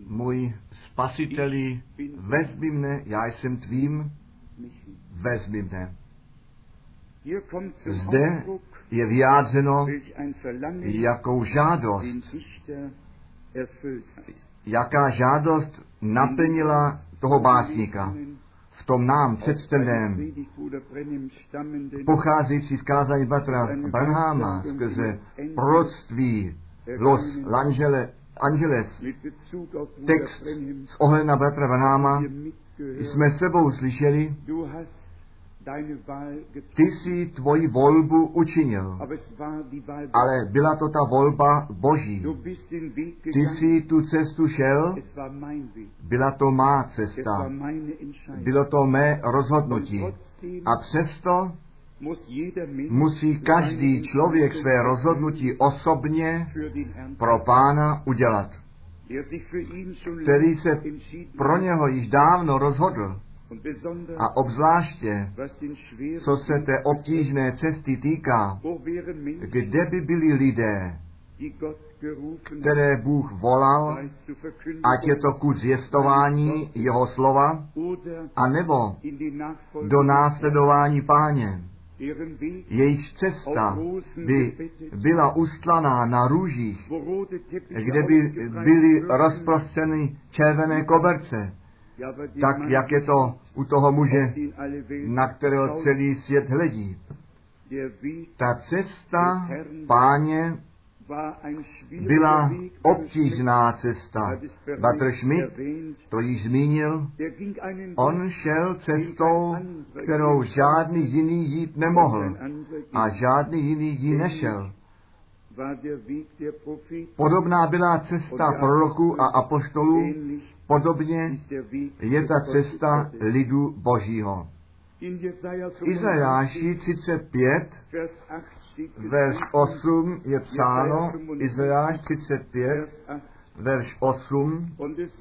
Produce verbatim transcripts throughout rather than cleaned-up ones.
Můj Spasiteli, vezmi mne, já jsem tvým, vezmi mne. Zde je vyjádřeno, jakou žádost, jaká žádost naplnila toho básníka. V tom nám představeném, pocházející z kázání bratra Branhama skrze proroctví Los Angeles, Angeles, text s ohledem na bratra Branhama, jsme sebou slyšeli, ty jsi tvoji volbu učinil, ale byla to ta volba Boží. Ty jsi tu cestu šel, byla to má cesta, bylo to mé rozhodnutí. A přesto musí každý člověk své rozhodnutí osobně pro Pána udělat, který se pro něho již dávno rozhodl. A obzvláště, co se té obtížné cesty týká, kde by byli lidé, které Bůh volal, ať je to ku zvěstování jeho slova, anebo do následování Páně. Jejich cesta by byla ustlaná na růžích, kde by byly rozprostřeny červené koberce, tak jak je to u toho muže, na kterého celý svět hledí. Ta cesta Páně byla obtížná cesta. Bratr Schmidt to již zmínil, on šel cestou, kterou žádný jiný jít nemohl a žádný jiný jí nešel. Podobná byla cesta proroků a apoštolů, podobně je ta cesta lidu Božího. V Izajáši třicet pět, verš osm je psáno, Izajáš třicet pět, verš osm,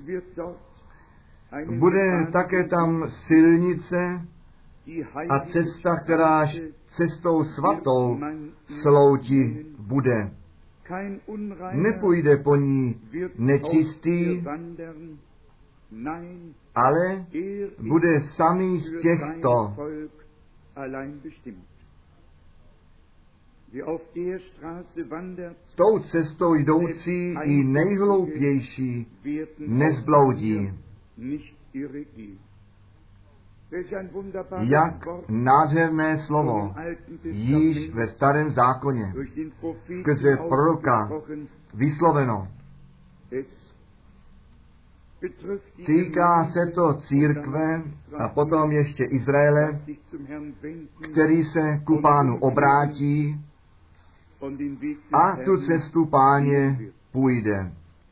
bude také tam silnice a cesta, kteráž cestou svatou slouti bude. Nepůjde po ní nečistý, ale bude samý z těchto. Tou cestou jdoucí i nejhloupější nezbloudí. Jak nádherné slovo již ve Starém zákoně skrze proroka vysloveno. Týká se to církve a potom ještě Izraele, který se ku Pánu obrátí a tu cestu Páně půjde.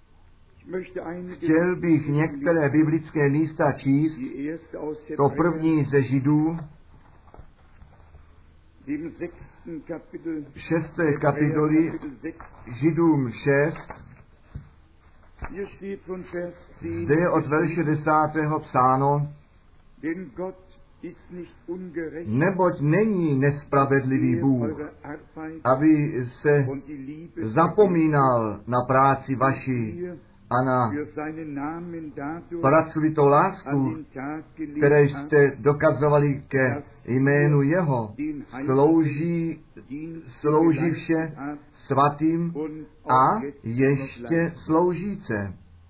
Chtěl bych některé biblické místa číst. To první ze Židů, šesté kapitoly, Židům šest, zde je od verše desátého psáno, neboť není nespravedlivý Bůh, aby se zapomínal na práci vaši a na pracovitou lásku, které jste dokazovali ke jménu jeho, slouží, slouží vše svatým a ještě sloužíce.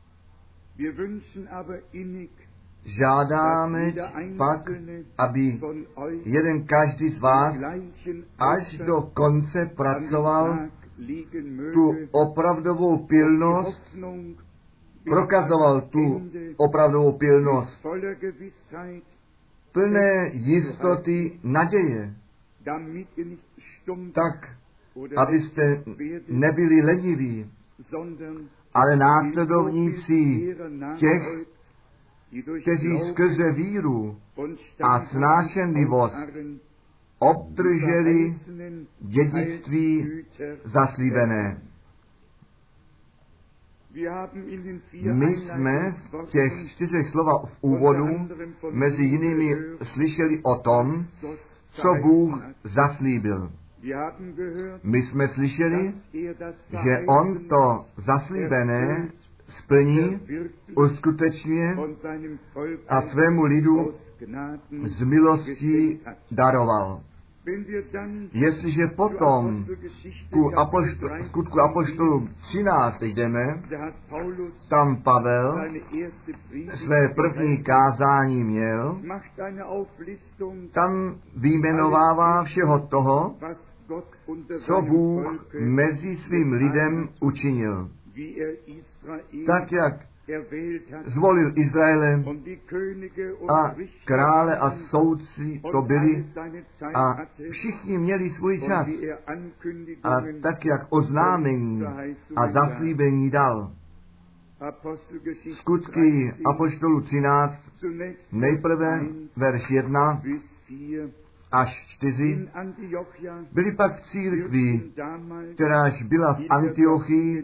Žádáme pak, aby jeden každý z vás až do konce pracoval tu opravdovou pilnost, prokazoval tu opravdovou pilnost, plné jistoty naděje, tak, abyste nebyli leniví, ale následovníci těch, kteří skrze víru a snášenlivost obdrželi dědictví zaslíbené. My jsme v těch čtyřech slova v úvodu mezi jinými slyšeli o tom, co Bůh zaslíbil. My jsme slyšeli, že on to zaslíbené splní, uskutečňuje a svému lidu z milostí daroval. Jestliže potom ku apoštol, skutku apoštolů třináct jdeme, tam Pavel své první kázání měl, tam vyjmenovává všeho toho, co Bůh mezi svým lidem učinil. Tak, jak zvolil Izraele a krále a soudci to byli a všichni měli svůj čas a tak, jak oznámení a zaslíbení dal. Skutky apoštolů třináct, nejprve verš jedna až čtyři, byli pak v církvi, kteráž byla v Antiochii,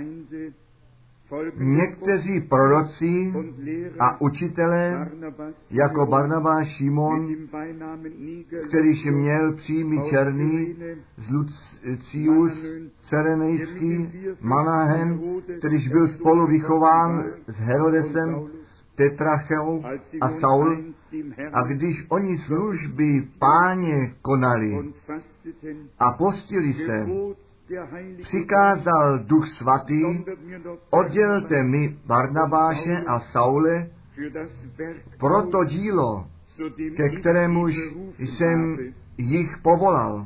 někteří proroci a učitelé, jako Barnabáš, Šimon, kterýž měl příjmy černý, z Lucius, Cerenejský, Manahen, kterýž byl spolu vychován s Herodesem, Tetrachou a Saul, a když oni služby Páně konali a postili se, přikázal Duch Svatý, oddělte mi Barnabáše a Saule pro to dílo, ke kterémuž jsem jich povolal.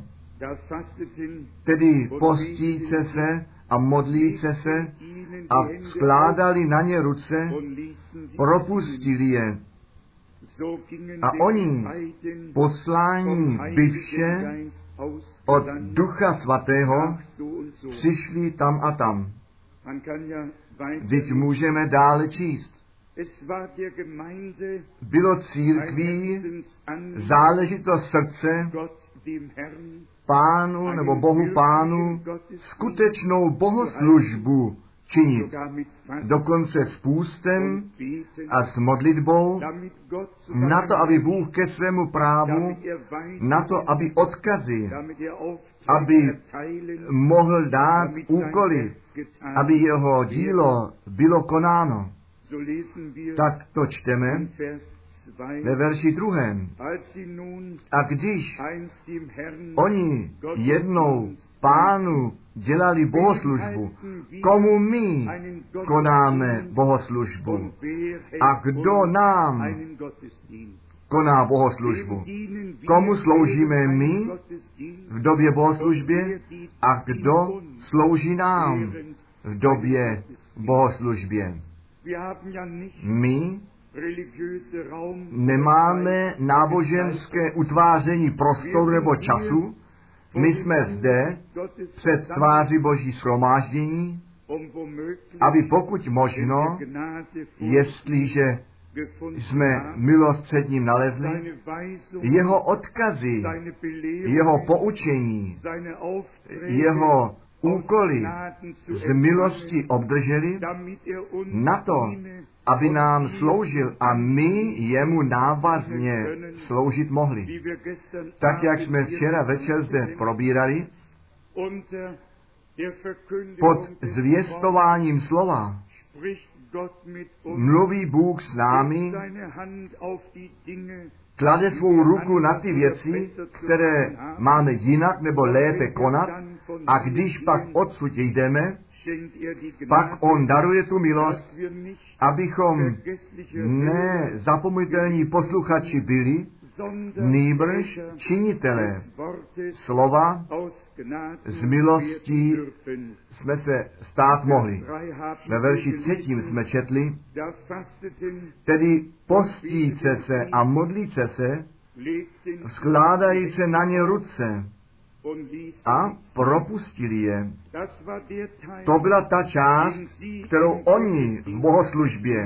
Tedy postíce se a modlíce se a skládali na ně ruce, propustili je. A oni, poslání byvše od Ducha Svatého, přišli tam a tam. Vždyť můžeme dále číst. Bylo církví záležitost srdce Pánu nebo Bohu Pánu skutečnou bohoslužbu činit, dokonce s půstem a s modlitbou, na to, aby Bůh ke svému právu, na to, aby odkazy, aby mohl dát úkoly, aby jeho dílo bylo konáno. Tak to čteme ve verši druhém. A když oni jednou Pánu dělali bohoslužbu, komu my konáme bohoslužbu a kdo nám koná bohoslužbu, komu sloužíme my v době bohoslužbě a kdo slouží nám v době bohoslužbě. My nemáme náboženské utváření prostoru nebo času, my jsme zde před tváří Boží shromáždění, aby pokud možno, jestliže jsme milost před ním nalezli, jeho odkazy, jeho poučení, jeho úkoly z milosti obdrželi, na to, aby nám sloužil a my jemu návazně sloužit mohli. Tak, jak jsme včera večer zde probírali, pod zvěstováním slova mluví Bůh s námi, klade svou ruku na ty věci, které máme jinak nebo lépe konat, a když pak odsud jdeme, pak on daruje tu milost, abychom ne zapomenutelní posluchači byli, nýbrž činitelé slova z milostí jsme se stát mohli. Ve verši třetím jsme četli, tedy postíce se a modlíce se, skládají se na ně ruce a propustili je. To byla ta část, kterou oni v bohoslužbě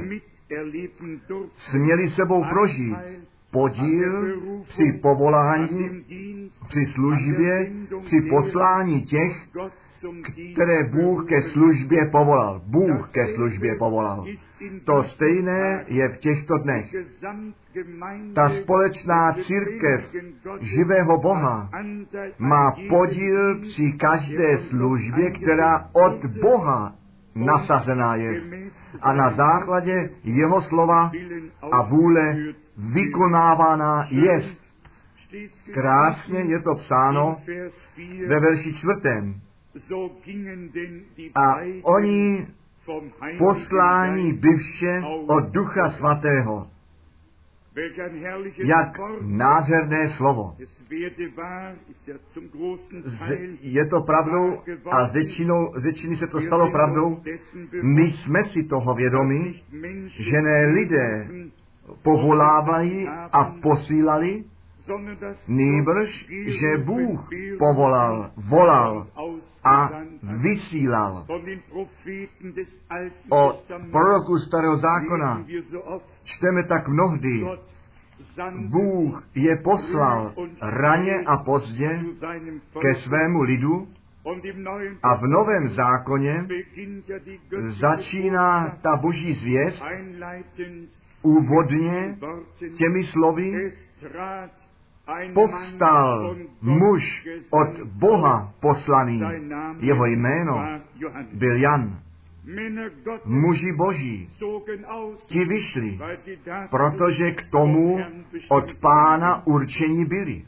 směli sebou prožít. Podíl při povolání, při službě, při poslání těch, které Bůh ke službě povolal. Bůh ke službě povolal. To stejné je v těchto dnech. Ta společná církev živého Boha má podíl při každé službě, která od Boha nasazená jest a na základě jeho slova a vůle vykonávaná jest. Krásně je to psáno ve verši čtvrtém. A oni poslání byvše od Ducha Svatého. Jak nádherné slovo. Z, je to pravdou a z většiny se to stalo pravdou. My jsme si toho vědomi, že ne lidé povolávají a posílali, nýbrž, že Bůh povolal, volal a vysílal. O proroku Starého zákona čteme tak mnohdy, Bůh je poslal raně a pozdě ke svému lidu a v Novém zákoně začíná ta boží zvěst úvodně těmi slovy: povstal muž od Boha poslaný, jeho jméno byl Jan. Muži boží, ti vyšli, protože k tomu od Pána určení byli.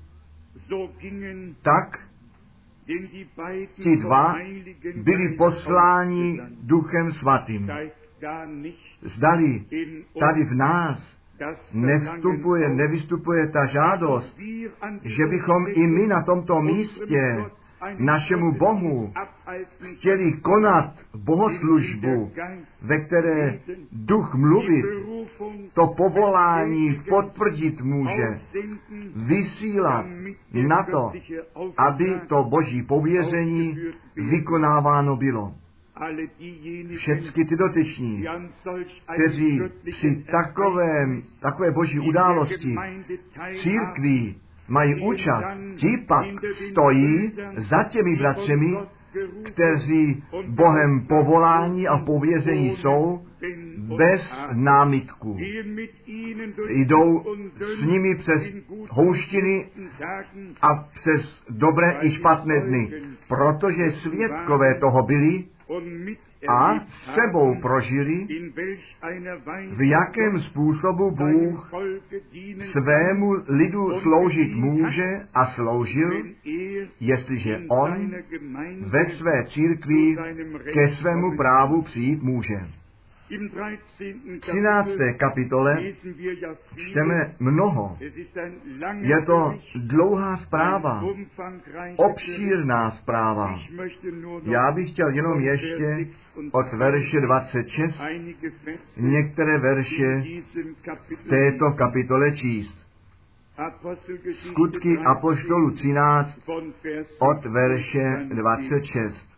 Tak ti dva byli posláni Duchem Svatým. Zdali tady v nás nevstupuje, nevystupuje ta žádost, že bychom i my na tomto místě našemu Bohu chtěli konat bohoslužbu, ve které duch mluvit, to povolání potvrdit může, vysílat na to, aby to boží pověření vykonáváno bylo. Všechny ty dotyční, kteří při takovém, takové boží události církví mají účast, ti pak stojí za těmi bratřemi, kteří Bohem povolání a pověření jsou, bez námitku. Jdou s nimi přes houštiny a přes dobré i špatné dny, protože svědkové toho byli a sebou prožili, v jakém způsobu Bůh svému lidu sloužit může a sloužil, jestliže on ve své církvi ke svému právu přijít může. V třinácté kapitole čteme mnoho. Je to dlouhá zpráva, obšírná zpráva. Já bych chtěl jenom ještě od verše dvacet šest některé verše v této kapitole číst. Skutky apoštolů třináct od verše dvacet šest.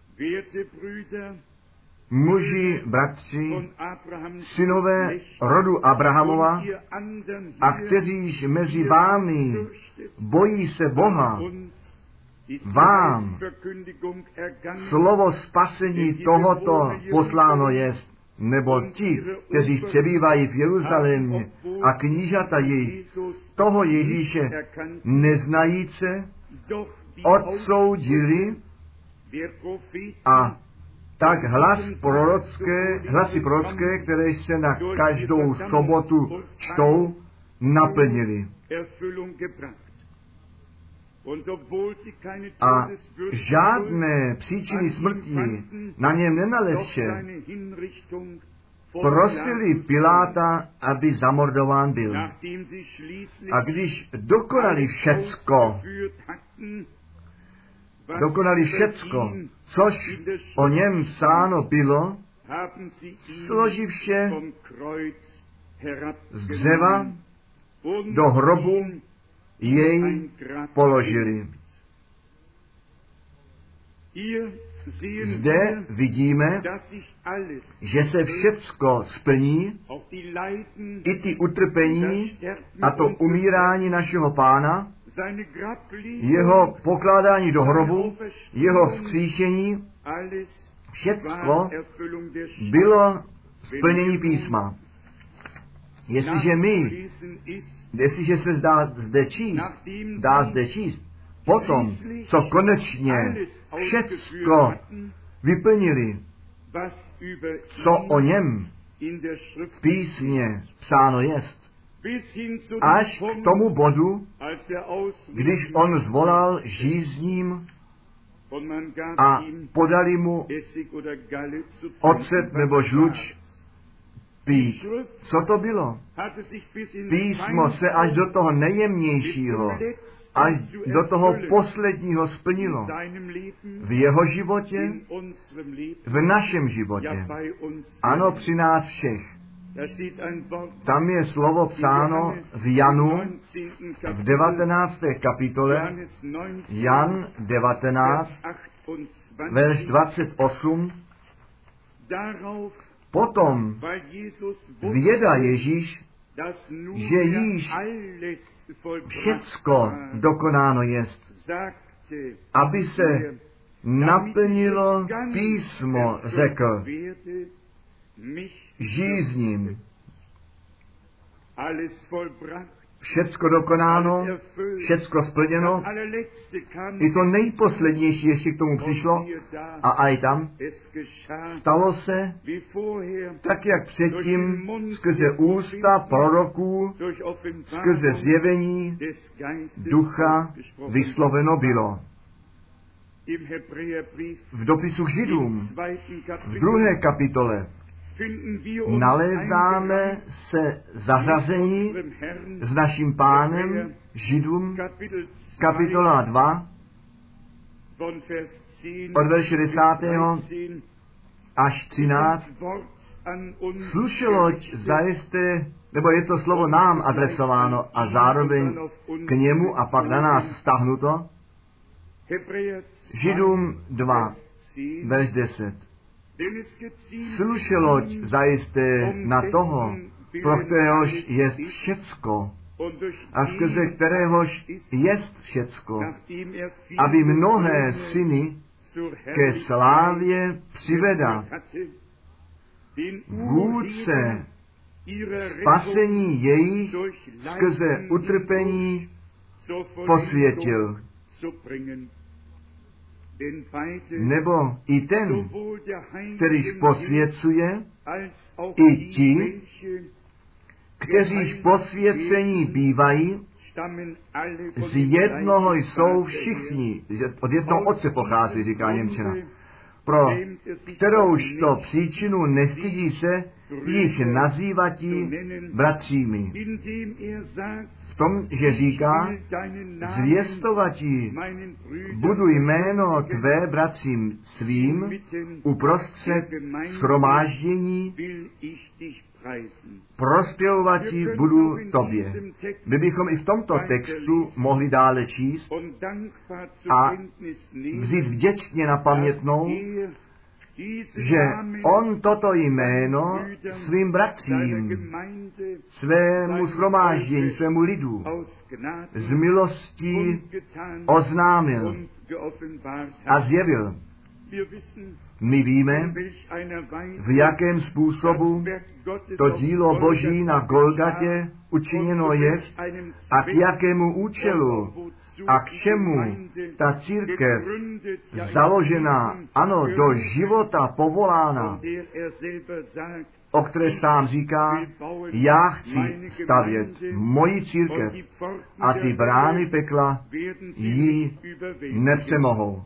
Muži, bratři, synové rodu Abrahamova, a kteříž mezi vámi bojí se Boha, vám slovo spasení tohoto posláno jest, nebo ti, kteří přebývají v Jeruzalémě a knížata jejich, toho Ježíše neznajíce, odsoudili a tak hlas prorocké, hlasy prorocké, které se na každou sobotu čtou, naplnili. A žádné příčiny smrti na něm nenalezče, prosili Piláta, aby zamordován byl. A když dokonali všecko, dokonali všecko, což o něm psáno bylo, složivše z dřeva do hrobu jej položili. Zde vidíme, že se všecko splní, i ty utrpení a to umírání našeho Pána, jeho pokládání do hrobu, jeho vzkříšení, všecko bylo splnění písma. Jestliže my, jestliže se zdá zde číst, dá zde číst, potom, co konečně všecko vyplnili, co o něm v písmě psáno jest, až k tomu bodu, když on zvolal žízním a podali mu ocet nebo žluč pít. Co to bylo? Písmo se až do toho nejjemnějšího, až do toho posledního splnilo. V jeho životě, v našem životě. Ano, při nás všech. Tam je slovo psáno v Janu v devatenácté kapitole, Jan devatenáct, verš dvacet osm. Potom věda Ježíš, že již všecko dokonáno jest, aby se naplnilo písmo, řekl, žízním. Všecko dokonáno, všecko splněno, i to nejposlednější ještě k tomu přišlo a aj tam stalo se tak, jak předtím skrze ústa proroků, skrze zjevení ducha vysloveno bylo. V dopisu k Židům v druhé kapitole nalézáme se zařazení s naším Pánem Židům, kapitola dva, od verše desátého až třináct. Slušeloď zajisté, nebo je to slovo nám adresováno a zároveň k němu a pak na nás vztahnuto. Židům dva, verš deset. Slušeloď zajisté na toho, pro kteréhož jest všecko a skrze kteréhož jest všecko, aby mnohé syny ke slávě přiveda. Vůdce spasení jejich skrze utrpení posvětil. Nebo i ten, kterýž posvěcuje, i ti, kteříž posvěcení bývají, z jednoho jsou všichni, že od jednoho otce pochází, říká Němčina. Pro kterouž to příčinu nestydí se jich nazývatí bratřími. V tom, že říká, zvěstovatí budu jméno tvé bratřím svým uprostřed shromáždění, prospěvovatí budu tobě. My bychom i v tomto textu mohli dále číst a vzít vděčně na pamětnou, že on toto jméno svým bratřím, svému shromáždění, svému lidu z milostí oznámil a zjevil. My víme, v jakém způsobu to dílo Boží na Golgatě učiněno je a k jakému účelu a k čemu ta církev založená, ano, do života povolána, o které sám říká, já chci stavět moji církev a ty brány pekla ji nepřemohou.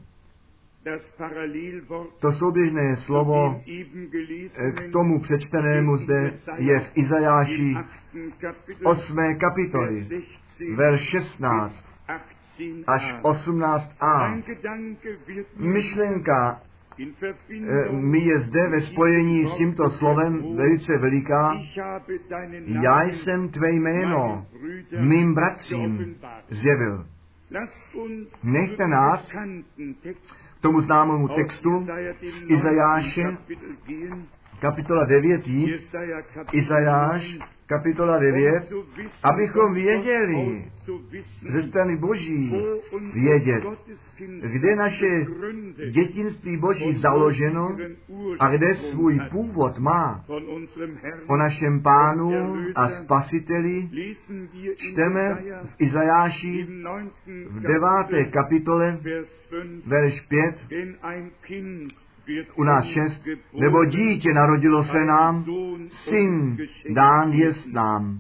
To souběžné slovo k tomu přečtenému zde je v Izajáši osmé kapitoly, verš šestnáct až osmnáct a. Myšlenka mi je zde ve spojení s tímto slovem velice veliká. Já jsem tvé jméno mým bratřím zjevil. Nechte nás k tomu známému textu Izajáše, kapitola devět jít, Izajáš, kapitola devět, abychom věděli ze strany Boží vědět, kde naše dětinství Boží založeno a kde svůj původ má. O našem Pánu a Spasiteli čteme v Izajáši v deváté kapitole, verš pět, u nás šest, nebo dítě narodilo se nám, syn dán jest nám.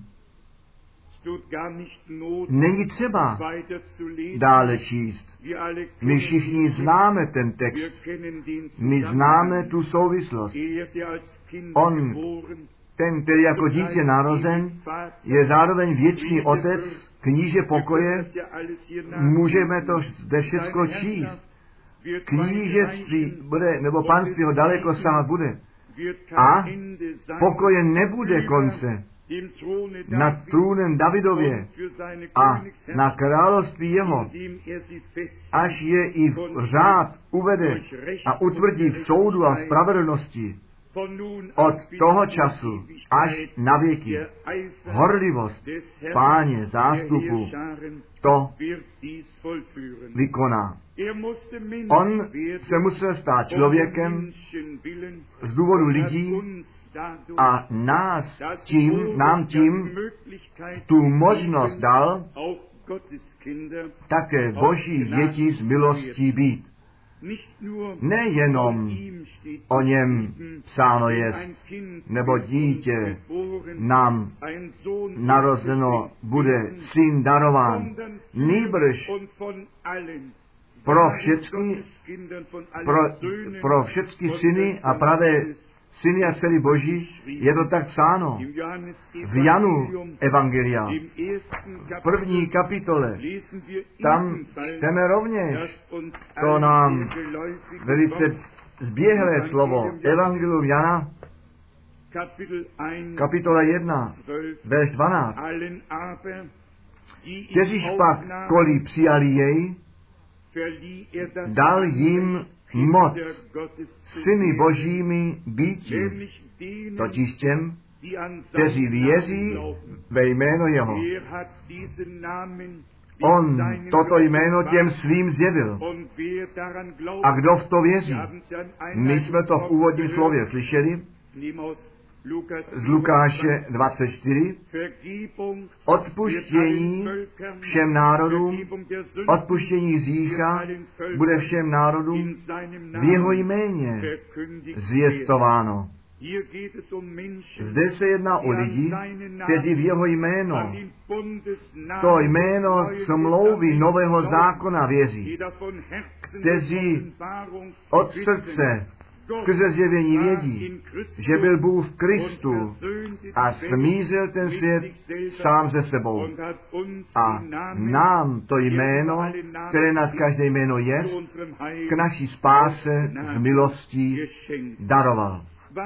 Není třeba dále číst. My všichni známe ten text. My známe tu souvislost. On, ten, který jako dítě narozen, je zároveň věčný otec, kníže pokoje. Můžeme to zde všecko číst. Knížectví bude, nebo panství ho daleko sahat bude. A pokoje nebude konce nad trůnem Davidově a na království jeho, až je i v řád uvede a utvrdí v soudu a spravedlnosti. Od toho času až na věky horlivost Páně zástupu to vykoná. On se musel stát člověkem z důvodu lidí a nás tím, nám tím tu možnost dal také Boží děti z milostí být. Nejenom o něm psáno jest, nebo dítě nám narozeno bude, syn darován, nýbrž pro všechny, pro, pro všechny syny a pravé syny a dcery Boží, je to tak psáno. V Janu Evangelia, v první kapitole, tam čteme rovněž to nám velice zběhlé slovo. Evangelium Jana, kapitola jedna, verš dvanáct. Kteříž pak, koli přijali jej, dal jim moc syny Božími býti, totiž těm, kteří věří ve jméno jeho. On toto jméno těm svým zjevil. A kdo v to věří? My jsme to v úvodním slově slyšeli z Lukáše dvacet čtyři. Odpuštění všem národům, odpuštění hřícha bude všem národům v jeho jméně zvěstováno. Zde se jedná o lidi, kteří v jeho jméno, to jméno smlouvy nového zákona věří, kteří od srdce skrze zjevení vědí, že byl Bůh v Kristu a smířil ten svět sám ze sebou. A nám to jméno, které nad každé jméno je, k naší spáse z milostí daroval.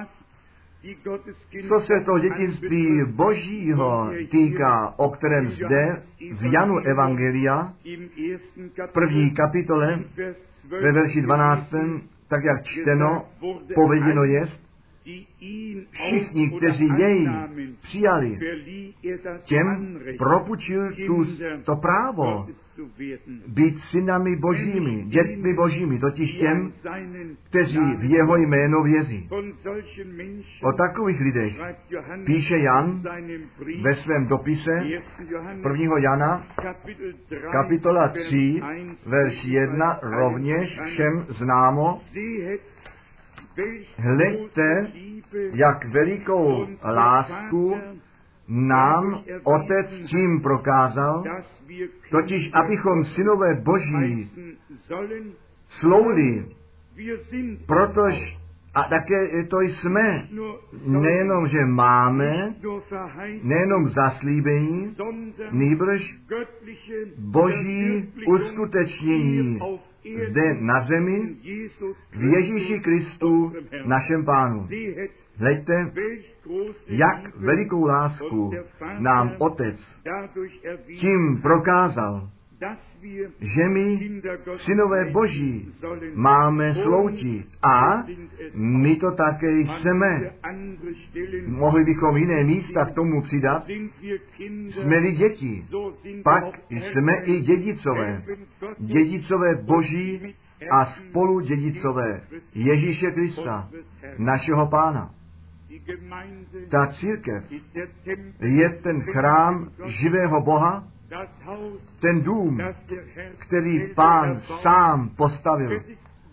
Co se to dětinství Božího týká, o kterém zde v Janu Evangelia, v první kapitole, ve verši dvanáctém, tak jak čteno, pověděno jest, všichni, kteří jej přijali, těm propučil tu, to právo být synami Božími, dětmi Božími, totiž těm, kteří v jeho jméno věří. O takových lidech píše Jan ve svém dopise prvního Jana, kapitola tři, verš jedna, rovněž všem známo. Hleďte, jak velikou lásku nám Otec tím prokázal, totiž abychom synové Boží slouli, protože a také to jsme, nejenom, že máme, nejenom zaslíbení, nýbrž Boží uskutečnění zde na zemi v Ježíši Kristu, našem Pánu. Hleďte, jak velikou lásku nám Otec tím prokázal, že my, synové Boží, máme slouti a my to také jsme. Mohli bychom jiné místa k tomu přidat. Jsme-li děti, pak jsme i dědicové. Dědicové Boží a spolu dědicové Ježíše Krista, našeho Pána. Ta církev je ten chrám živého Boha, ten dům, který Pán sám postavil.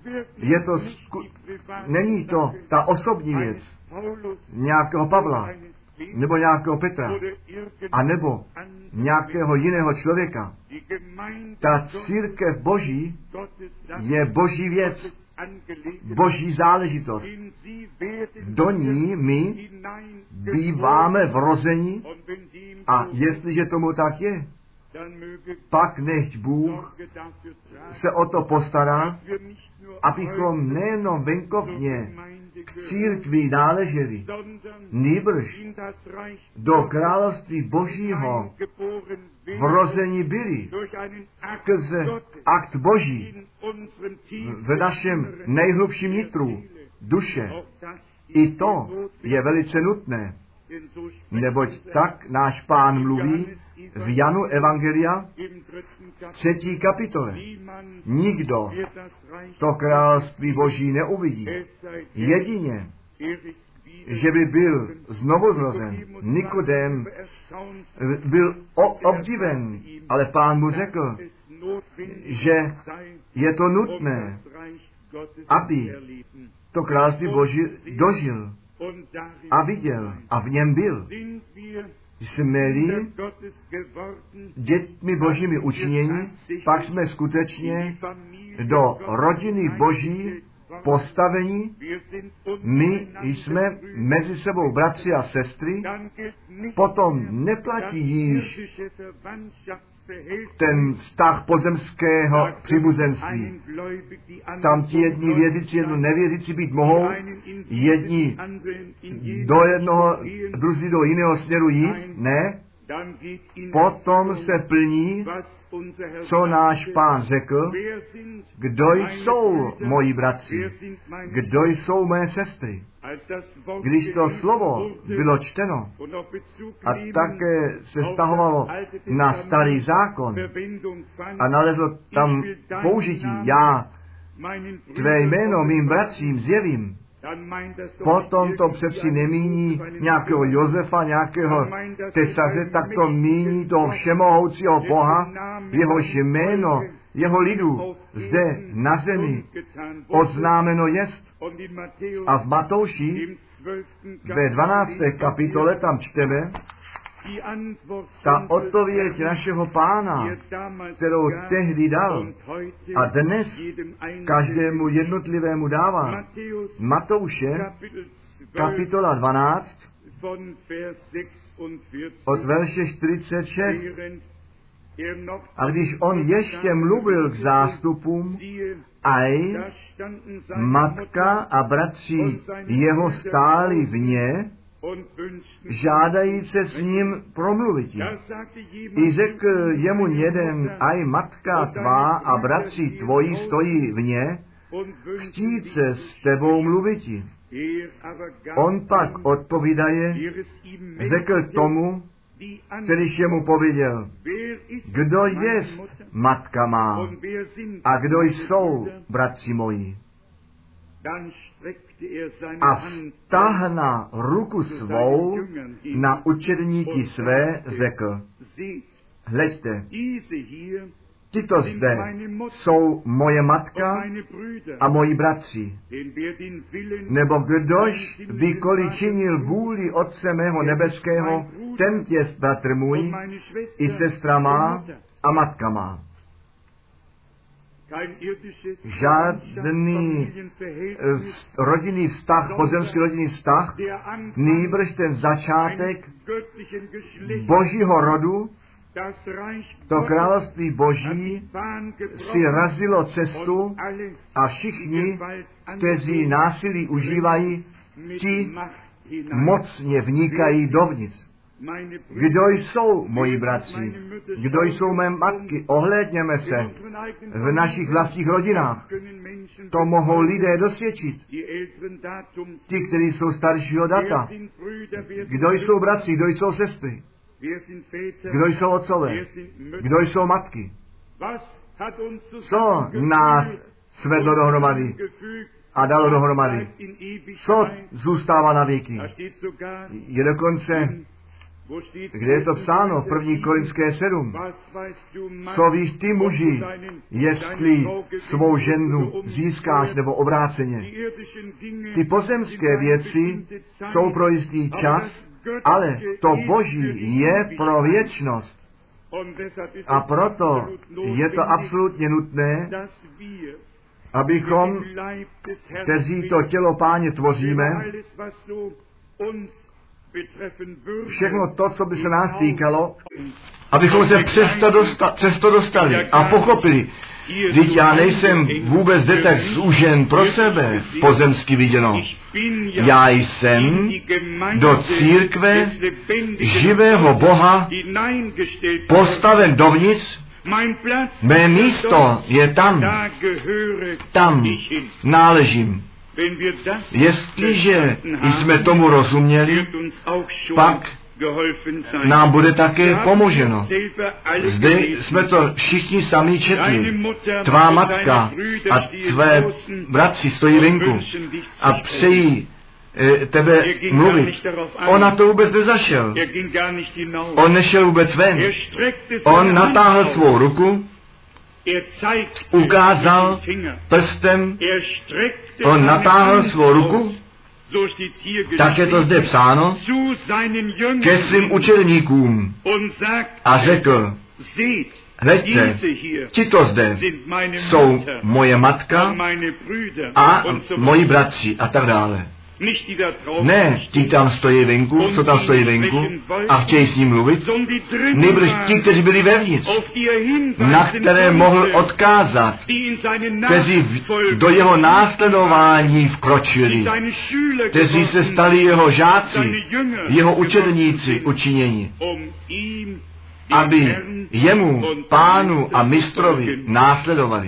Je to sku- není to ta osobní věc nějakého Pavla, nebo nějakého Petra, a nebo nějakého jiného člověka. Ta církev Boží je Boží věc, Boží záležitost. Do ní my býváme vrozeni, a jestliže tomu tak je, pak nechť Bůh se o to postará, abychom nejenom venkovně k církvi náleželi, nýbrž do království Božího vrození byli skrze akt Boží v našem nejhlubším nitru duše. I to je velice nutné, neboť tak náš Pán mluví v Janu Evangelia třetí kapitole. Nikdo to království Boží neuvidí. Jedině, že by byl znovuzrozen. Nikodém byl obdiven, ale Pán mu řekl, že je to nutné, aby to království Boží dožil a viděl a v něm byl. Jsme-li dětmi Božími učiněni, pak jsme skutečně do rodiny Boží postavení. My jsme mezi sebou bratři a sestry, potom neplatí již ten vztah pozemského příbuzenství. Tam ti jedni věřící, jedno nevěřící být mohou, jedni do jednoho, druzí do jiného směru jít, ne. Potom se plní, co náš Pán řekl, kdo jsou moji bratři, kdo jsou mé sestry. Když to slovo bylo čteno a také se vztahovalo na starý zákon a nalezlo tam použití, já tvé jméno mým bratřím zjevím, potom to přeci nemíní nějakého Josefa, nějakého tesaře, tak to míní toho všemohoucího Boha, jehož jméno, jeho lidu zde na zemi oznámeno jest. A v Matouši ve dvanácté kapitole tam čteme, ta odpověď našeho Pána, kterou tehdy dal a dnes každému jednotlivému dává. Matouše, kapitola dvanáct, od verše čtyřicet šest. A když on ještě mluvil k zástupům, aj matka a bratři jeho stáli vně, žádají se s ním promluvit. I řekl jemu jeden, aj matka tvá a bratři tvoji stojí vně, chtít se s tebou mluviti. On pak odpovídaje, řekl tomu, kterýž jemu pověděl, kdo jest matka má a kdo jsou bratři moji. A vztáhna ruku svou na učedníky své řekl, hleďte, tyto zde jsou moje matka a moji bratři. Nebo kdož kdykoliv činil vůli Otce mého nebeského, ten jest bratr můj, i sestra má a matka má. Žádný rodinný vztah, pozemský rodinný vztah, nýbrž ten začátek Božího rodu, to království Boží si razilo cestu a všichni, kteří násilí užívají, ti mocně vnikají dovnitř. Kdo jsou moji bratři? Kdo jsou mé matky? Ohlédněme se v našich vlastních rodinách. To mohou lidé dosvědčit. Ti, kteří jsou staršího data. Kdo jsou bratři? Kdo jsou sestry? Kdo jsou otcové? Kdo jsou matky? Co nás svedlo dohromady a dalo dohromady? Co zůstává na věky? Je dokonce kde je to psáno v první Korinské sedm. Co víš ty muži, jestli svou ženu získáš nebo obráceně. Ty pozemské věci jsou pro jistý čas, ale to Boží je pro věčnost. A proto je to absolutně nutné, abychom, kteří to tělo Páně tvoříme, všechno to, co by se nás týkalo, abychom se přes to, dosta, přes to dostali a pochopili, vždyť já nejsem vůbec zde tak zúžen pro sebe, pozemsky viděno. Já jsem do církve živého Boha postaven dovnitř. Mé místo je tam. Tam náležím. Jestliže jsme tomu rozuměli, pak nám bude také pomoženo. Zde jsme to všichni sami četli. Tvá matka a tvé bratři stojí venku a přejí e, tebe mluvit. On na to vůbec nezašel. On nešel vůbec ven. On natáhl svou ruku, ukázal prstem, on natáhl svou ruku, tak je to zde psáno, ke svým učedníkům a řekl, hleďte, tito zde jsou moje matka a moji bratři a tak dále. Ne, ti tam stojí venku, co tam stojí venku a chtějí s ním mluvit, nejbrž ti, kteří byli vevnitř, na které mohl odkázat, kteří do jeho následování vkročili, kteří se stali jeho žáci, jeho učedníci učiněni, aby jemu, Pánu a mistrovi následovali.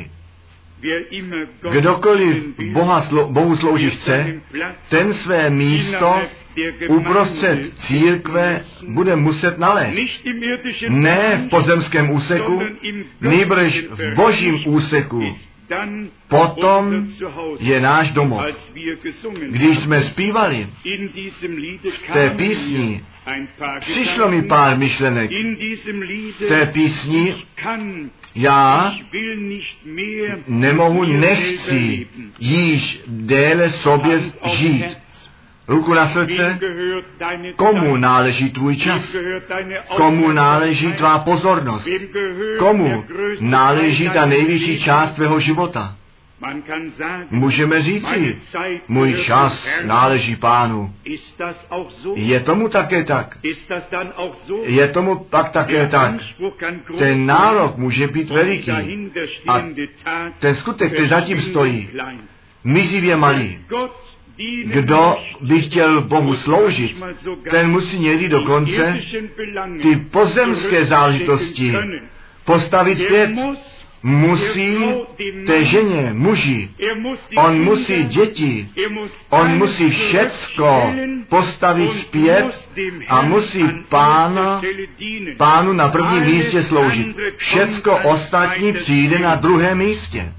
Kdokoliv Boha, Bohu sloužit chce, ten své místo uprostřed církve bude muset nalézt. Ne v pozemském úseku, nýbrž v Božím úseku. Potom je náš domov. Když jsme zpívali v té písni, přišlo mi pár myšlenek. V té písni já nemohu, nechci již déle sobě žít. Ruku na srdce, komu náleží tvůj čas? Komu náleží tvá pozornost? Komu náleží ta nejvyšší část tvého života? Můžeme říci, můj čas náleží Pánu. Je tomu také tak? Je tomu pak také tak? Ten nárok může být veliký a ten skutek, který zatím stojí, mizivě malý. Kdo by chtěl Bohu sloužit, ten musí někdy dokonce ty pozemské záležitosti postavit pět. Musí té ženě, muži, on musí děti, on musí všecko postavit zpět a musí pána, Pánu na prvním místě sloužit. Všecko ostatní přijde na druhém místě.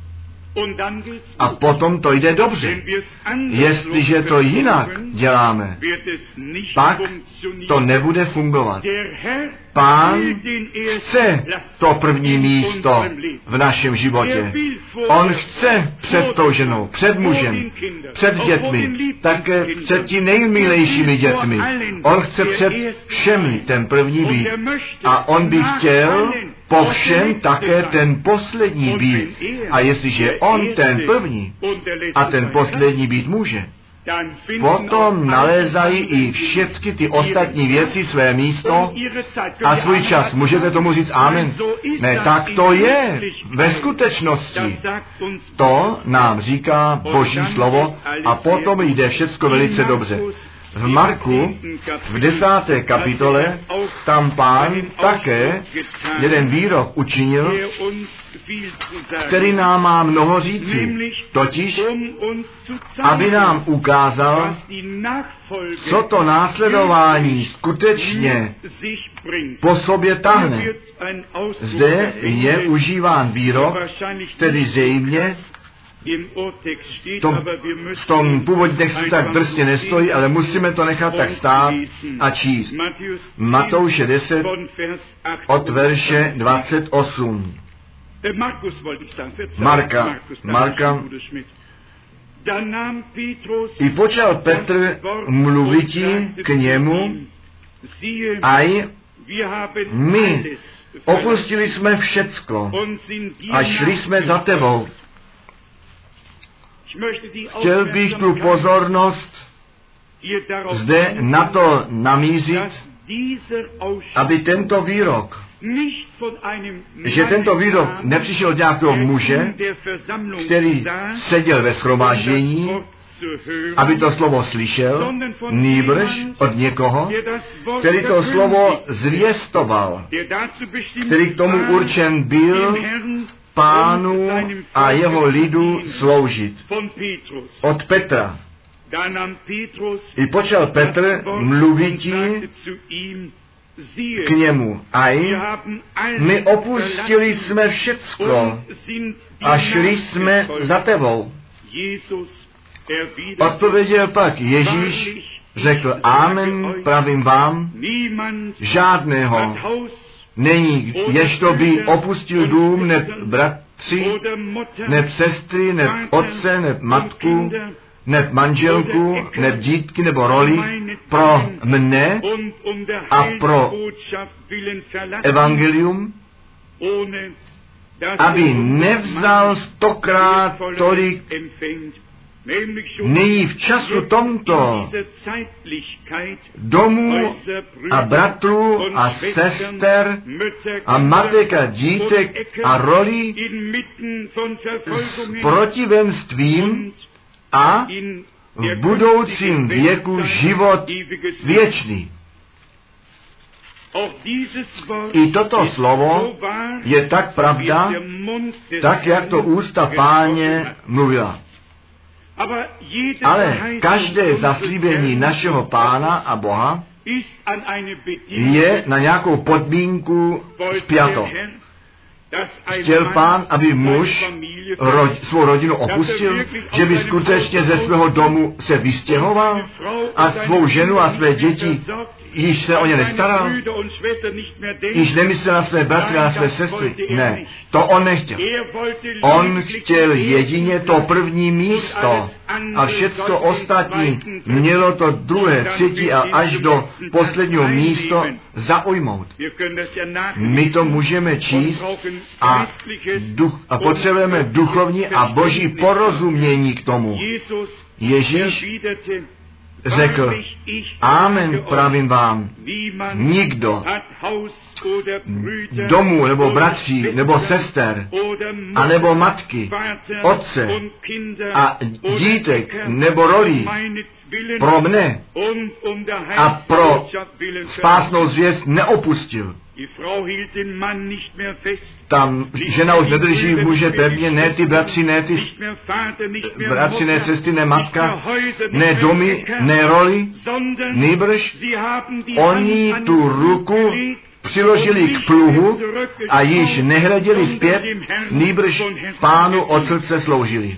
A potom to jde dobře. Jestliže to jinak děláme, pak to nebude fungovat. Pán chce to první místo v našem životě. On chce před tou ženou, před mužem, před dětmi, také před tím nejmilejšími dětmi. On chce před všemi ten první být. A on by chtěl po všem také ten poslední být. A jestliže on ten první a ten poslední být může, potom nalézají i všechny ty ostatní věci své místo a svůj čas. Můžete tomu říct amen? Ne, tak to je ve skutečnosti. To nám říká Boží slovo a potom jde všecko velice dobře. V Marku, v desáté kapitole, tam Pán také jeden výrok učinil, který nám má mnoho říci, totiž, aby nám ukázal, co to následování skutečně po sobě tahne. Zde je užíván výrok, který zřejmě V tom, v tom původním textu tak drsně nestojí, ale musíme to nechat tak stát a číst. Matouše deset od verše dvacet osm. Marka, Marka. I počal Petr mluviti k němu, aj my opustili jsme všecko a šli jsme za tebou. Chtěl bych tu pozornost zde na to namířit, aby tento výrok, že tento výrok nepřišel od nějakého muže, který seděl ve shromáždění, aby to slovo slyšel, nýbrž od někoho, který to slovo zvěstoval, který k tomu určen byl Pánu a jeho lidu sloužit. Od Petra. I počal Petr mluviti k němu. Aj my opustili jsme všecko a šli jsme za tebou. Odpověděl pak Ježíš, řekl, amen, pravím vám, žádného není, ježto by opustil dům, neb bratři, neb sestry, neb otce, neb matku, neb manželku, neb dítky, nebo roli pro mne a pro evangelium, aby nevzal stokrát tolik nyní v času tomto domů a bratrů a sester a matek a dítek a rolí s protivenstvím a v budoucím věku život věčný. I toto slovo je tak pravda, tak jak to ústa Páně mluvila. Ale každé zaslíbení našeho Pána a Boha je na nějakou podmínku spjato. Chtěl Pán, aby muž ro, svou rodinu opustil, že by skutečně ze svého domu se vystěhoval a svou ženu a své děti již se o ně nestaral, již nemyslel na své bratry a na své sestry. Ne, to on nechtěl. On chtěl jedině to první místo a všecko ostatní mělo to druhé, třetí a až do posledního místo zaujmout. My to můžeme číst a, duch, a potřebujeme duchovní a boží porozumění k tomu. Ježíš řekl, amen, pravím vám, nikdo domů, nebo bratří, nebo sester, a nebo matky, otce a dítek, nebo rolí pro mne a pro spásnou zvěst neopustil. Tam žena už nedrží muže pevně, ne ty bratři, ne ty bratři, ne sestry, ne matka, ne domy, ne roli, nýbrž oni tu ruku přiložili k pluhu a již nehleděli zpět, nýbrž Pánu od srdce sloužili.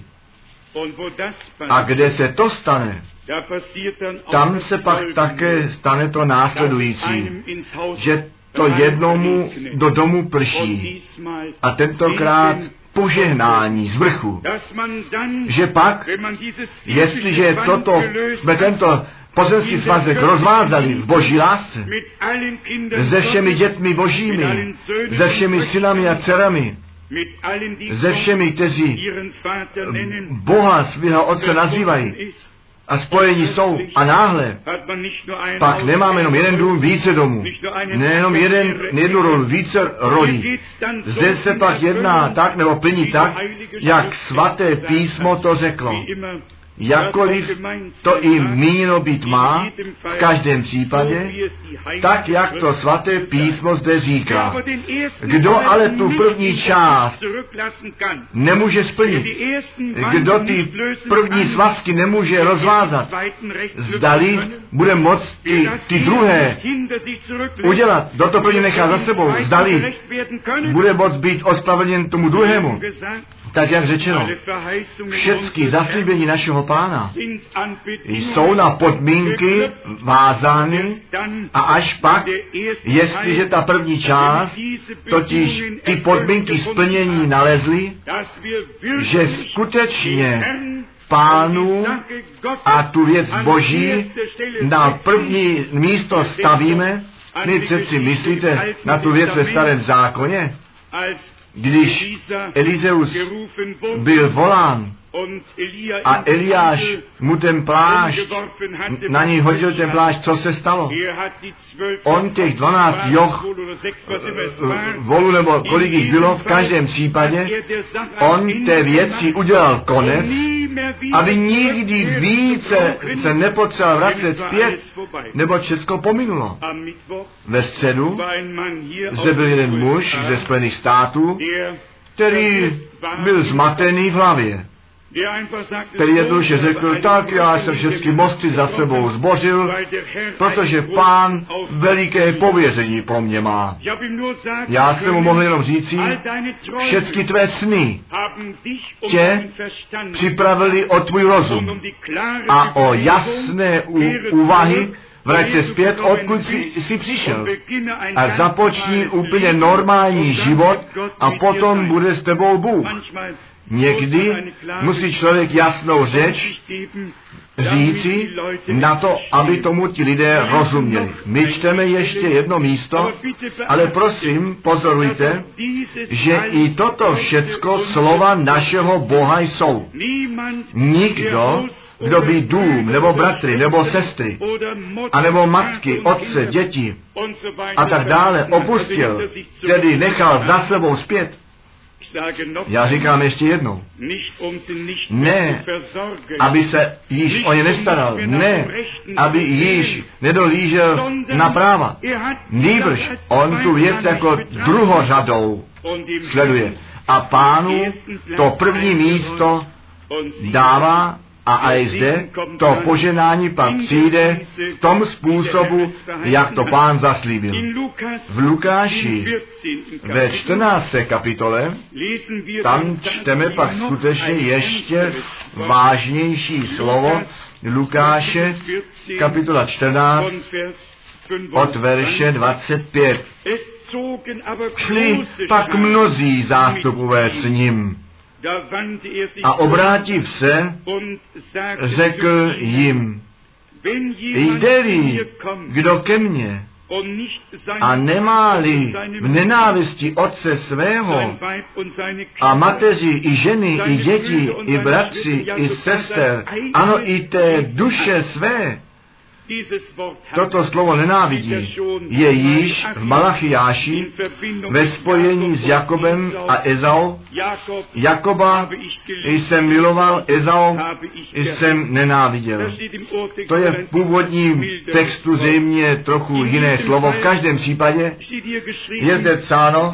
A kde se to stane, tam se pak také stane to následující, že to jednomu do domu prší a tentokrát požehnání z vrchu, že pak, jestliže toto, jsme tento pozemský svazek rozvázali v boží lásce, se všemi dětmi božími, se všemi synami a dcerami, se všemi, kteří Boha svého Otce nazývají, a spojení jsou a náhle pak nemáme jenom jeden dům, více domů, nejenom jeden, jednu roli, více rolí. Zde se pak jedná tak nebo plní tak, jak svaté písmo to řeklo. jakkoliv to i míněno být má, v každém případě, tak jak to svaté písmo zde říká. Kdo ale tu první část nemůže splnit, kdo ty první svazky nemůže rozvázat, zdali bude moct ty, ty druhé udělat, kdo to první nechá za sebou, zdali bude moct být ospravedlněn tomu druhému. Tak jak řečeno, všechny zaslíbení našeho Pána jsou na podmínky vázány a až pak, jestliže ta první část, totiž ty podmínky splnění nalezly, že skutečně Pánu a tu věc Boží na první místo stavíme. My přeci myslíte na tu věc ve Starém zákoně, když Elizeus byl volán a Eliáš mu ten plášť, na něj hodil ten plášť, co se stalo? On těch dvanáct joch volu, nebo kolik jich bylo, v každém případě, on té věci udělal konec, aby nikdy více se nepotřeboval vracet zpět, nebo všechno pominulo. Ve středu zde byl jeden muž ze Spojených států, který byl zmatený v hlavě, který jednoduše řekl, tak já jsem všechny mosty za sebou zbořil, protože Pán veliké pověření pro mě má. Já jsem mu mohl jenom říci, všechny tvé sny tě připravili o tvůj rozum a o jasné úvahy, vrať se zpět, odkud jsi, jsi přišel a započni úplně normální život a potom bude s tebou Bůh. Někdy musí člověk jasnou řeč říci na to, aby tomu ti lidé rozuměli. My čteme ještě jedno místo, ale prosím, pozorujte, že i toto všecko slova našeho Boha jsou. Nikdo, kdo by dům, nebo bratry, nebo sestry, anebo matky, otce, děti a tak dále opustil, tedy nechal za sebou zpět. Já říkám ještě jednou. Ne, aby se již o ně nestaral. Ne, aby již nedolížel na práva. Nýbrž on tu věc jako druhořadou sleduje. A Pánu to první místo dává a i zde to poženání pak přijde v tom způsobu, jak to Pán zaslíbil. V Lukáši ve čtrnácté kapitole tam čteme pak skutečně ještě vážnější slovo Lukáše, kapitola čtrnáct, od verše dvacet pět. Šli pak mnozí zástupové s ním, a obrátiv se, řekl jim, jde-li kdo ke mně a nemá-li v nenávisti otce svého a mateři i ženy i děti i bratři i sester, ano i té duše své, toto slovo nenávidí je již v Malachiáši ve spojení s Jakobem a Ezau. Jakoba jsem miloval, Ezau jsem nenáviděl. To je v původním textu zřejmě trochu jiné slovo. V každém případě je zde psáno,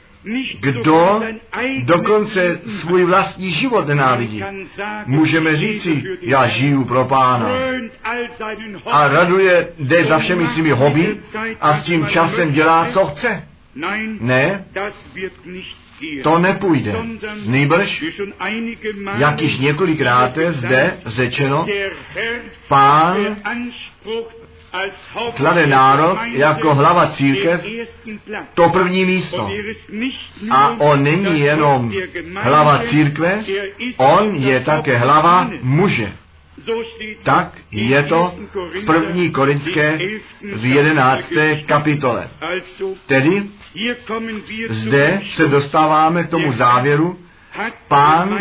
kdo dokonce svůj vlastní život nenávidí. Můžeme říci, já žiju pro Pána. A raduje, jde za všemi svými hobby a s tím časem dělá, co chce. Ne, to nepůjde. Nýbrž, jak již několikrát zde řečeno, Pán klade národ jako hlava církev to první místo. A on není jenom hlava církve, on je také hlava muže. Tak je to v první Korinské v jedenácté kapitole. Tedy zde se dostáváme k tomu závěru, Pán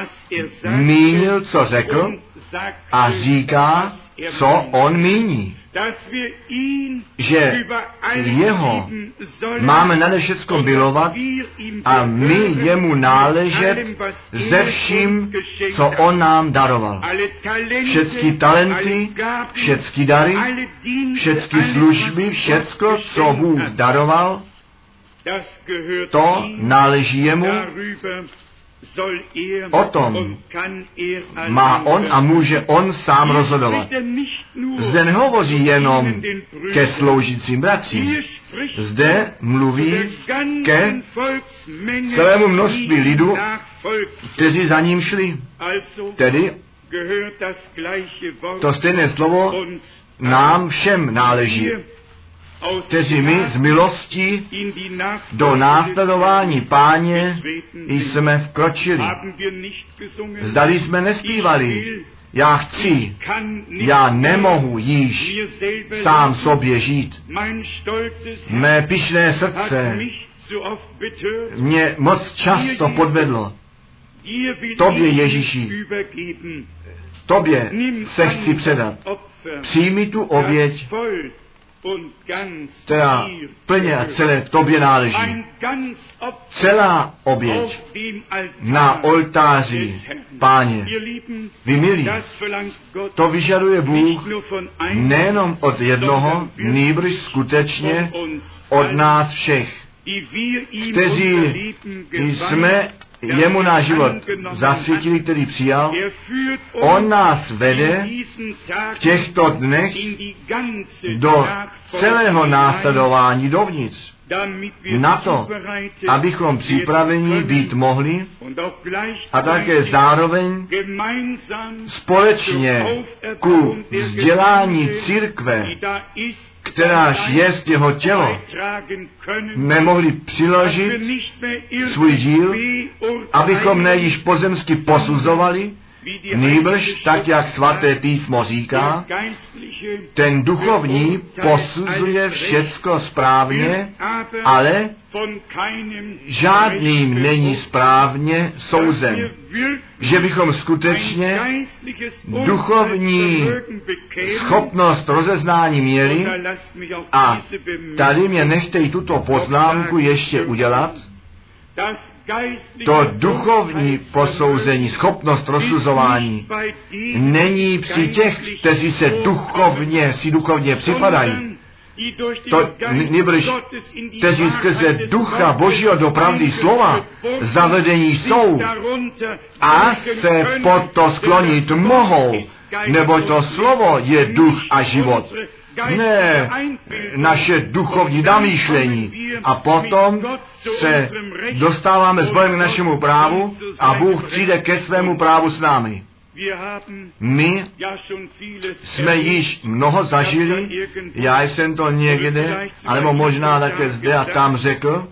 mínil, co řekl, a říká, co on míní. že jeho máme nade všecko milovat a my jemu náležet ze vším, co on nám daroval. Všechny talenty, všechny dary, všechny služby, všecko, co Bůh daroval, to náleží jemu. O tom má on a může on sám rozhodovat. Zde nehovoří jenom ke sloužícím bratřím. Zde mluví ke celému množství lidu, kteří za ním šli. Tedy to stejné slovo nám všem náleží, kteří my z milostí do následování Páně jsme vkročili. Zdali jsme nespívali, já chci, já nemohu již sám sobě žít. Mé pyšné srdce mě moc často podvedlo. Tobě, Ježíši, tobě se chci předat. Přijmi tu oběť, která plně a celé tobě náleží. Celá oběť na oltáři, Páně. Vy milí, to vyžaduje Bůh nejenom od jednoho, nýbrž skutečně od nás všech, kteří jsme jemu náš život zasvětili, který přijal. On nás vede v těchto dnech do celého následování dovnitř. Na to, abychom připraveni být mohli a také zároveň společně ku vzdělání církve, kteráž jest jeho tělo, nemohli přiložit svůj díl, abychom ne již pozemsky posuzovali, nýbrž tak, jak svaté písmo říká, ten duchovní posuzuje všecko správně, ale žádným není správně souzen. Že bychom skutečně duchovní schopnost rozeznání měli, a tady mě nechte i tuto poznámku ještě udělat, to duchovní posouzení, schopnost rozsuzování není při těch, kteří se duchovně, si duchovně připadají. To nýbrž, kteří skrze ducha Božího do pravdy slova zavedení jsou a se pod to sklonit mohou, nebo to slovo je duch a život. Ne naše duchovní namýšlení. A potom se dostáváme s Bohem k našemu právu a Bůh přijde ke svému právu s námi. My jsme již mnoho zažili, já jsem to někde, alebo možná také zde a tam řekl,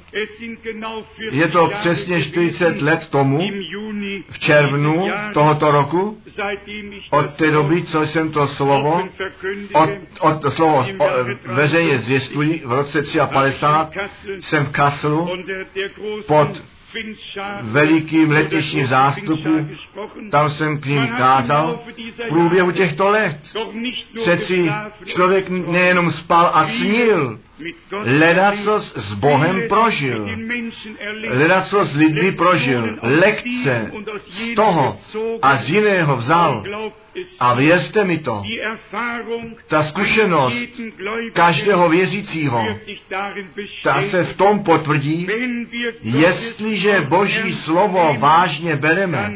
je to přesně čtyřicet let tomu, v červnu tohoto roku, od té doby, co jsem to slovo, od, od to slovo o, veřejně zvěstuji, v roce padesát tři jsem v Kasselu pod velikým letničním zástupu, tam jsem k ním kázal v průběhu těchto let. Přeci člověk nejenom spal a snil, ledacos s Bohem prožil, ledacos s lidmi prožil, lekce z toho a z jiného vzal. A věřte mi to, ta zkušenost každého věřícího, ta se v tom potvrdí, jestliže Boží slovo vážně bereme,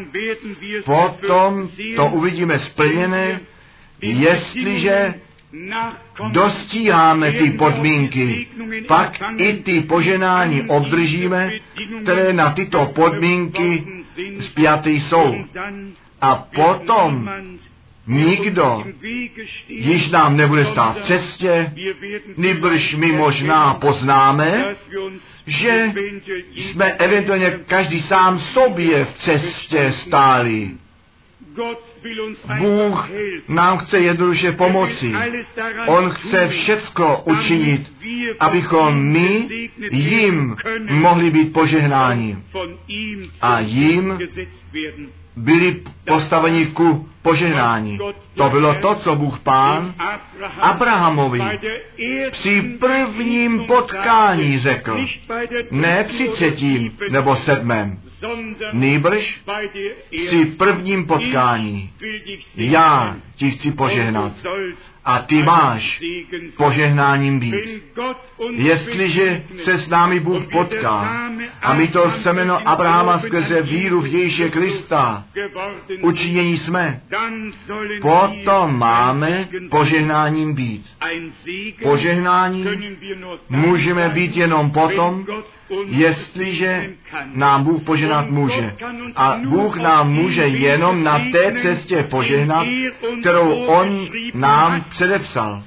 potom to uvidíme splněné, jestliže dostíháme ty podmínky, pak i ty poženání obdržíme, které na tyto podmínky spjaty jsou. A potom nikdo již nám nebude stát v cestě, nýbrž my možná poznáme, že jsme eventuálně každý sám sobě v cestě stáli. Bůh nám chce jednoduše pomoci. On chce všecko učinit, abychom my jim mohli být požehnáni a jim byli postaveni ku požehnání. To bylo to, co Bůh Pán Abrahamovi při prvním potkání řekl. Ne při třetím nebo sedmém, nýbrž při prvním potkání. Já ti chci požehnat a ty máš požehnáním být. Jestliže se s námi Bůh potká a my to semeno Abrahama skrze víru v Ježíše Krista učinění jsme, potom máme požehnáním být. Požehnání můžeme být jenom potom, jestliže nám Bůh požehnat může. A Bůh nám může jenom na té cestě požehnat, kterou On nám předepsal.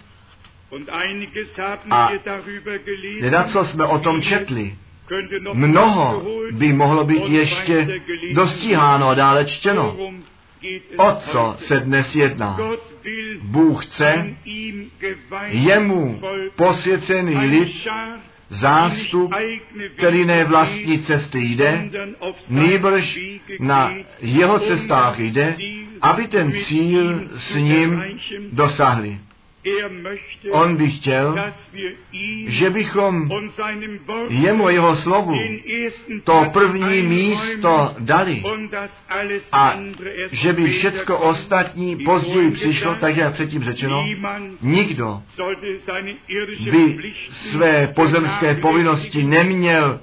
A nedaco jsme o tom četli. Mnoho by mohlo být ještě dostíháno a dále čteno. O co se dnes jedná? Bůh chce jemu posvěcený lid, zástup, který ne vlastní cesty jde, nýbrž na jeho cestách jde, aby ten cíl s ním dosahli. On by chtěl, že bychom jemu jeho slovu to první místo dali a že by všecko ostatní později přišlo, tak jak předtím řečeno, nikdo by své pozemské povinnosti neměl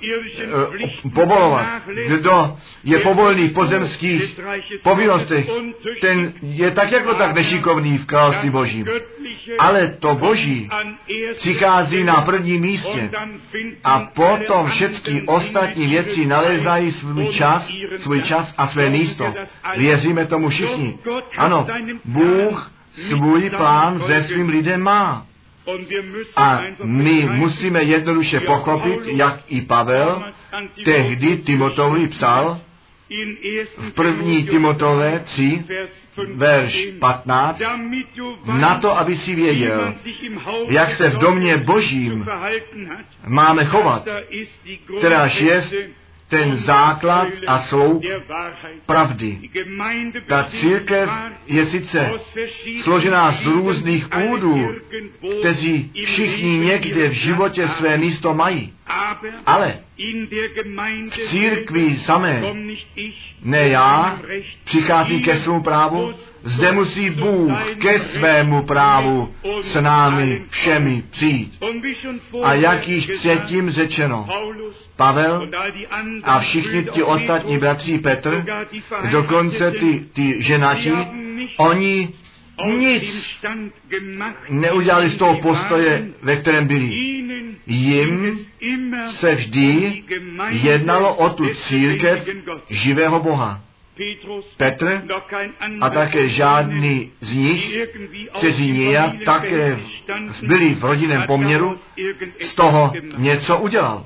uh, povolovat. Kdo je povolný v pozemských povinnostech, ten je tak jako tak nešikovný v království Božím. Ale to Boží přichází na prvním místě a potom všechny ostatní věci nalézají svůj čas, svůj čas a své místo. Věříme tomu všichni. Ano, Bůh svůj plán se svým lidem má. A my musíme jednoduše pochopit, jak i Pavel tehdy Timoteovi psal v první Timotové tři, verš patnáct, na to, aby si věděl, jak se v domě Božím máme chovat, kteráž je ten základ a sloup pravdy. Ta církev je sice složená z různých údů, kteří všichni někde v životě své místo mají, ale v církvi samé, ne já, přichází ke svému právu, zde musí Bůh ke svému právu s námi všemi přijít. A jak již předtím řečeno, Pavel a všichni ti ostatní bratři Petr, dokonce ty, ty ženatí, oni nic neudělali z toho postoje, ve kterém byli. Jim se vždy jednalo o tu církev živého Boha. Petr a také žádný z nich, kteří nějak také byli v rodinném poměru, z toho něco udělal.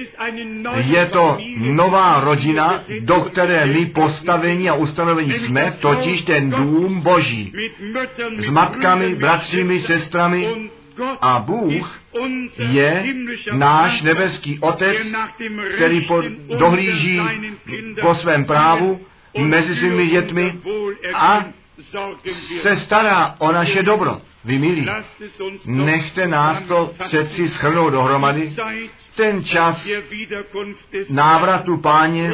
Je to nová rodina, do které my postavení a ustanovení jsme, totiž ten dům Boží. S matkami, bratřími, sestrami a Bůh je náš nebeský Otec, který dohlíží po svém právu mezi svými dětmi a se stará o naše dobro. Vy milí, nechte nás to přeci shrnout dohromady. Ten čas návratu Páně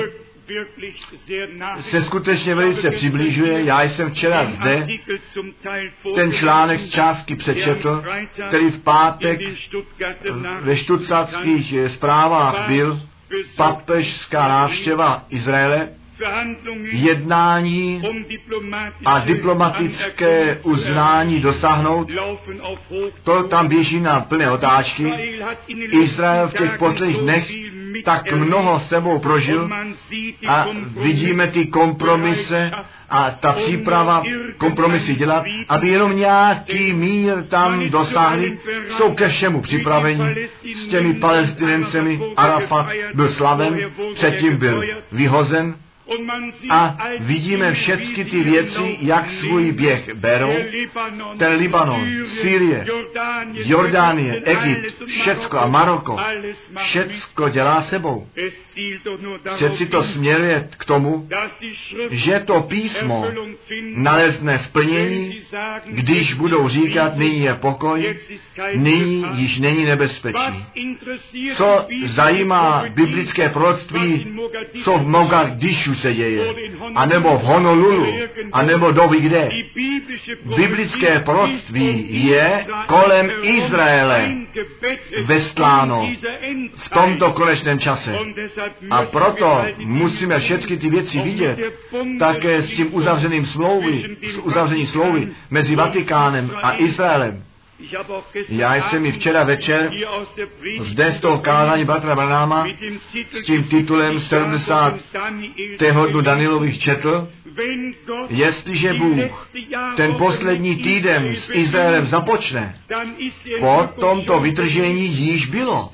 se skutečně velice přibližuje. Já jsem včera zde ten článek z částky přečetl, který v pátek ve štutgartských zprávách byl, papežská návštěva Izraele, jednání a diplomatické uznání dosáhnout, to tam běží na plné otáčky. Izrael v těch posledních dnech tak mnoho sebou prožil a vidíme ty kompromise a ta příprava kompromisy dělat, aby jenom nějaký mír tam dosáhli, jsou ke všemu připraveni s těmi Palestinencemi. Arafat byl slaven, předtím byl vyhozen A vidíme všechny ty věci, jak svůj běh berou. Ten Libanon, Sýrie, Jordánie, Egypt, všecko a Maroko, všecko dělá sebou. Přeci to směruje k tomu, že to písmo nalezne splnění, když budou říkat, nyní je pokoj, nyní již není nebezpečí. Co zajímá biblické proroctví, co v Mogadishu se děje, anebo v Honolulu, anebo doví kde. Biblické proroctví je kolem Izraele vestláno v tomto konečném čase. A proto musíme všechny ty věci vidět, také s tím uzavřeným smlouvy, s uzavřením smlouvy mezi Vatikánem a Izraelem. Já jsem i včera večer zde z toho kázání bratra Branhama s tím titulem sedmdesátého dnu Danielových četl, jestliže Bůh ten poslední týden s Izraelem započne, potom to vytržení již bylo.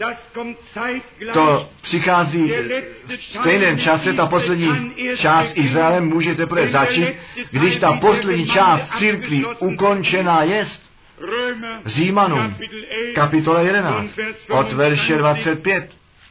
To přichází v stejném čase, ta poslední část Izraelem může teprve začít, když ta poslední část církví ukončená jest. Římanům, kapitola jedenáct, od verše dvacet pět.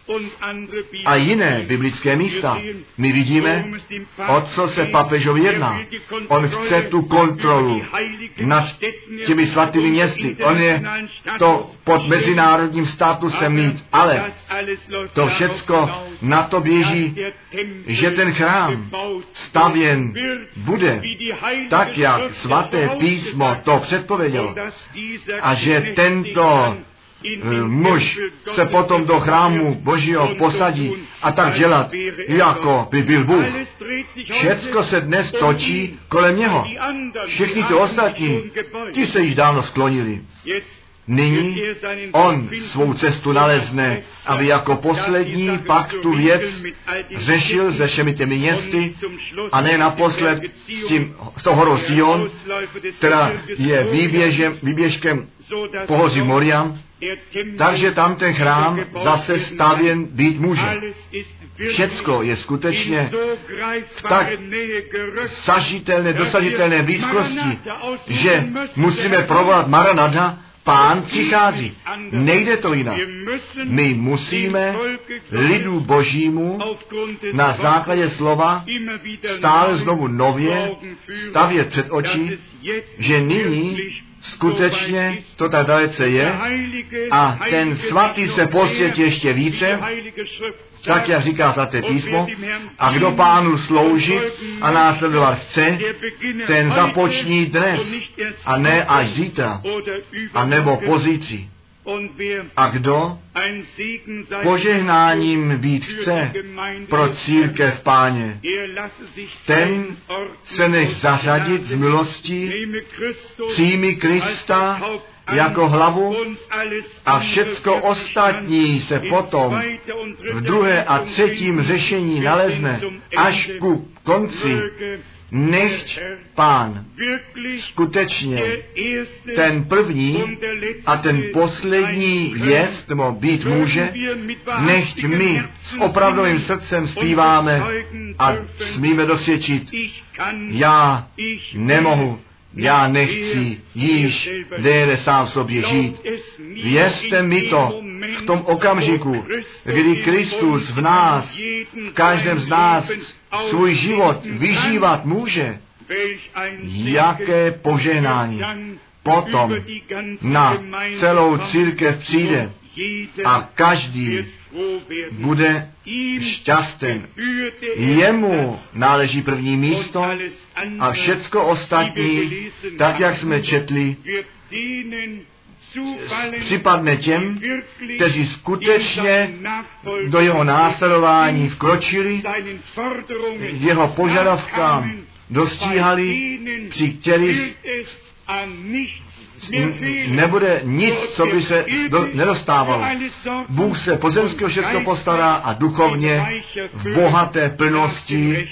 A jiné biblické místa. My vidíme, o co se papežovi jedná. On chce tu kontrolu nad těmi svatými městy. On je to pod mezinárodním statusem mít, ale to všecko na to běží, že ten chrám stavěn bude tak, jak svaté písmo to předpovědělo. A že tento muž se potom do chrámu Božího posadí a tak dělat, jako by byl Bůh. Všecko se dnes točí kolem něho. Všichni ty ostatní, ti se již dávno sklonili. Nyní on svou cestu nalezne, aby jako poslední pak tu věc řešil se všemi těmi městy a ne naposled s tím s tou horou Sion, která je výběžem, výběžkem pohoří Moriam, takže tam ten chrám zase stavěn být může. Všecko je skutečně v tak sažitelné, dosažitelné blízkosti, že musíme provolat Maranatha, Pán přichází. Nejde to jinak. My musíme lidu Božímu na základě slova stále znovu nově stavět před oči, že nyní skutečně to tak dalece je a ten svatý se posvětí ještě více, tak jak říká svaté písmo, a kdo Pánu sloužit a následovat chce, ten započní dnes a ne až zítra, a nebo pozítří. A kdo požehnáním být chce pro církev Páně, ten se nech zařadit z milostí, přijmi Krista jako hlavu a všecko ostatní se potom v druhé a třetím řešení nalezne až ku konci. Nechť Pán skutečně ten první a ten poslední jest, nebo být může, nechť my s opravdovým srdcem zpíváme a smíme dosvědčit, já nemohu, já nechci již déle sám sobě žít. Věřte mi to v tom okamžiku, kdy Kristus v nás, v každém z nás svůj život vyžívat může, jaké požehnání potom na celou církev přijde a každý bude šťasten. Jemu náleží první místo a všecko ostatní, tak jak jsme četli, připadne těm, kteří skutečně do jeho následování vkročili, jeho požadavkám dostíhali, při kterých nebude nic, co by se do, nedostávalo. Bůh se pozemského všechno postará a duchovně v bohaté plnosti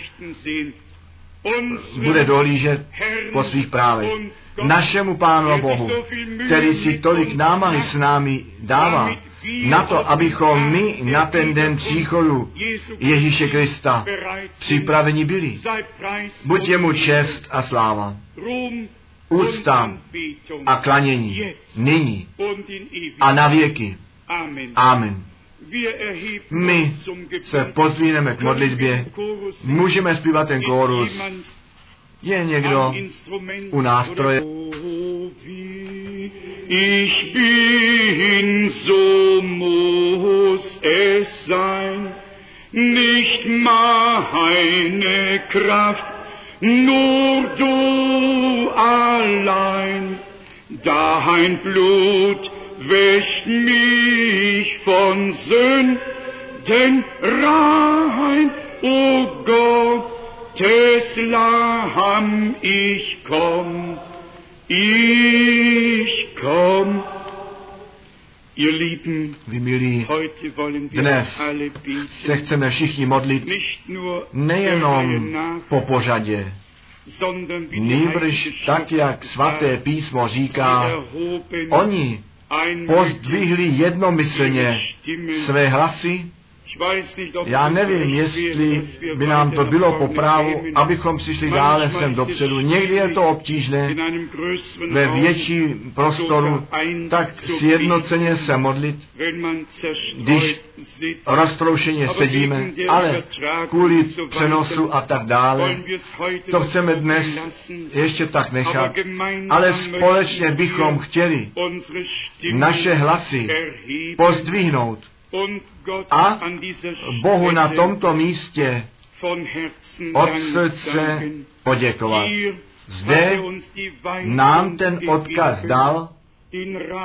bude dohlížet po svých právech. Našemu Pánu a Bohu, který si tolik námahy s námi dává, na to, abychom my na ten den příchodu Ježíše Krista připraveni byli. Buď jemu čest a sláva, úcta a klanění nyní a na věky. Amen. My se pozdvihneme k modlitbě, můžeme zpívat ten kórus. Je někdo u nástroje? Ich bin, so muss es sein, nicht meine Kraft, nur du allein, dein Blut wäscht mich von Sünden rein, o Gottes Lamm, ich komm, ich komm. Ihr Lieben, Vy milí, heute wollen wir dnes alle se beten, chceme všichni modlit nicht nur der nejenom Reihe nach, po pořadě, sondern wie die Heilige nýbrž tak, Schrift jak svaté sagt, písmo sie říká, erhoben oni pozdvihli jednomyslně své hlasy. Já nevím, jestli by nám to bylo po právu, abychom přišli dále sem dopředu. Někdy je to obtížné ve větším prostoru tak sjednoceně se modlit, když roztroušeně sedíme, ale kvůli přenosu a tak dále. To chceme dnes ještě tak nechat, ale společně bychom chtěli naše hlasy pozdvihnout a Bohu na tomto místě od srdce poděkovat. Zde nám ten odkaz dal